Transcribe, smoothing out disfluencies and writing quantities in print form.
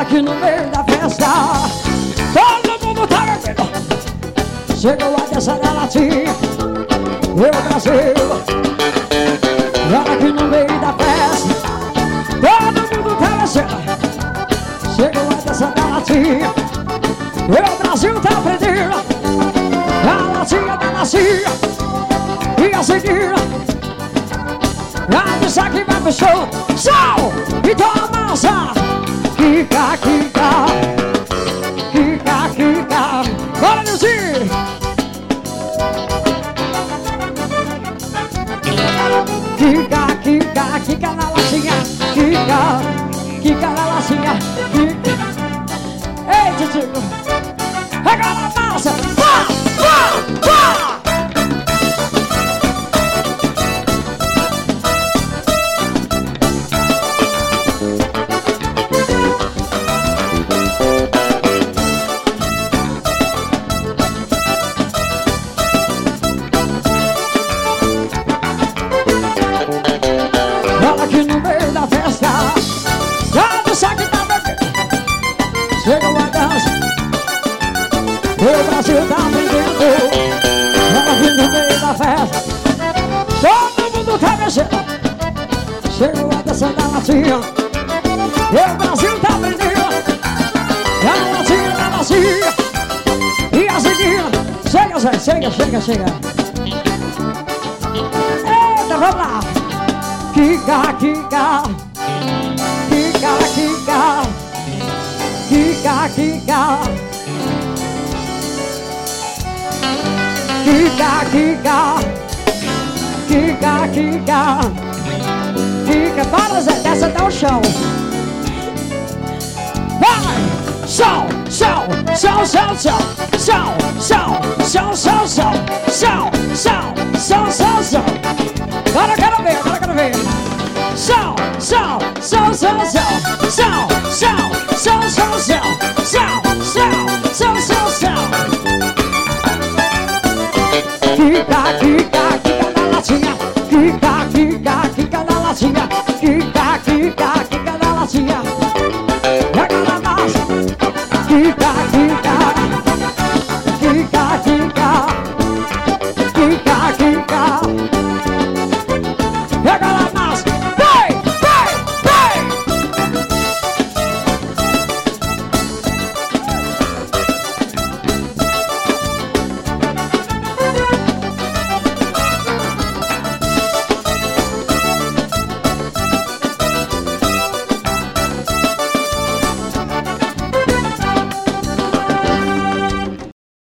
aqui no meio da festa, todo mundo tá bebendo. Chegou a dança da latinha, meu Brasil. Olha aqui no meio da festa, todo mundo tá dançando. Chegou a dança da latinha, meu Brasil tá aprendendo. A latinha da latinha, e a seguir a dança que vai pro show. Show! Então amassa. Kika, kika, kika, kika. Bora, Nilzinho! Kika, kika, kika na latinha. Kika, kika na latinha. Kika. Ei, Titico! Agora a massa! Pá, pá, pá! Olha aqui no meio da festa, a dança que tá bebendo. Chegou a dança, o Brasil tá aprendendo. Olha aqui no meio da festa, todo mundo tá mexendo. Chegou a dança da latinha, o Brasil tá aprendendo. A latinha da latinha, e a seguir. Chega, Zé, chega, chega, chega. Eita, vamos lá. Kika, kika, kika, kika, kika, kika, kika, kika, kika, kika, kika. Para, Zé, desce até o chão. Vai! Chão, chão, chão, chão, chão, chão, chão, chão, chão, chão, chão, chão, chão, chão, chão. Agora eu quero ver, agora eu quero ver. Chão, chão, chão, chão, chão, chão, chão, chão, chão, chão, chão, chão, chão, chão, chão. Kika, kika.